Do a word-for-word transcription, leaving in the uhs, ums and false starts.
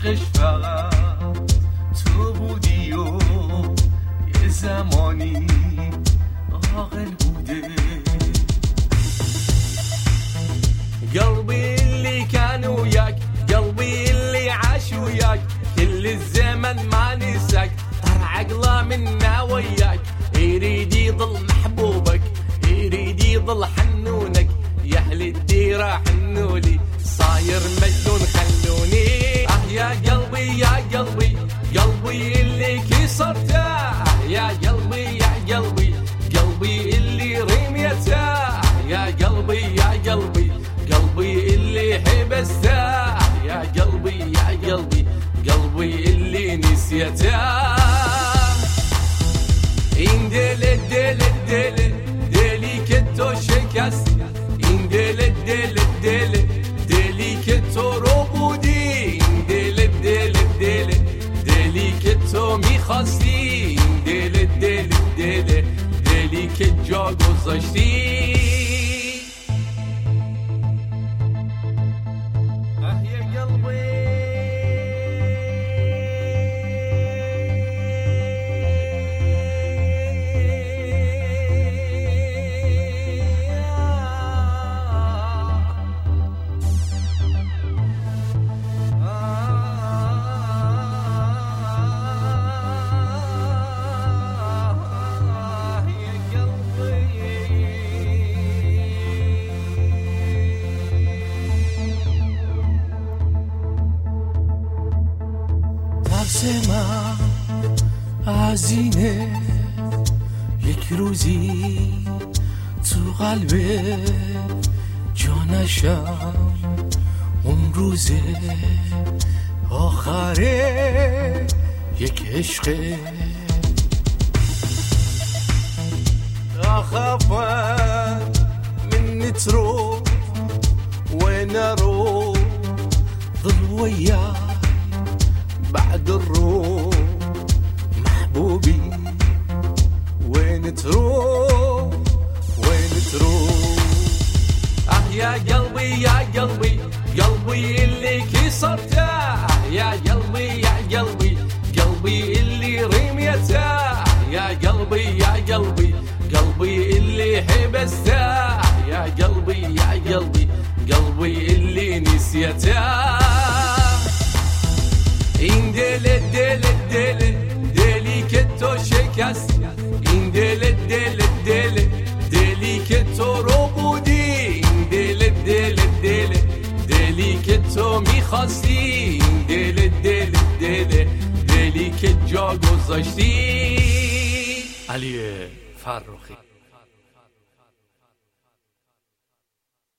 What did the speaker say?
عشقش فقط تو بودی و یه زمانی عاقل بوده. قلبي اللي كان وياك، قلبي اللي عاش وياك، كل الزمن ما نساك، طر عقله منا وياك، يريد يضل محبوبك، يريد يضل حنونك، يا اهل الديره حنولي صاير مجنون خلوني. اه يا قلبي يا قلبي، قلبي اللي كسرته، اه يا قلبي يا قلبي، قلبي اللي رميته، يا قلبي يا قلبي، قلبي اللي حبسته، يا قلبي يا قلبي، قلبي اللي نسيته. اندل الدل الدل دلي كتو شكست، اندل الدل الدل دلي كتو ربودي، اندل الدل الدل دلي كتو میخواستی، اندل الدل الدل دلی که جا گذاشتی. من از اینه یک روزی تو قلب جانشم، اون روز آخره یک عشق أخاف من نترو وين أروح، ظل وياك بعد الروح محبوبي، وين تروح وين تروح. اه يا قلبي يا قلبي، قلبي اللي كسرته، يا قلبي يا قلبي، قلبي اللي رميته، يا قلبي يا قلبي، قلبي اللي حبسته، يا قلبي يا قلبي، قلبي اللي نسيته. این دل دل دل دلی که تو شکستی، این دل دل دل دلی که تو رو بودی، این دل دل دل دلی که تو میخواستی، این دل دل دل دلی که جا گذاشتی. علی فرخی.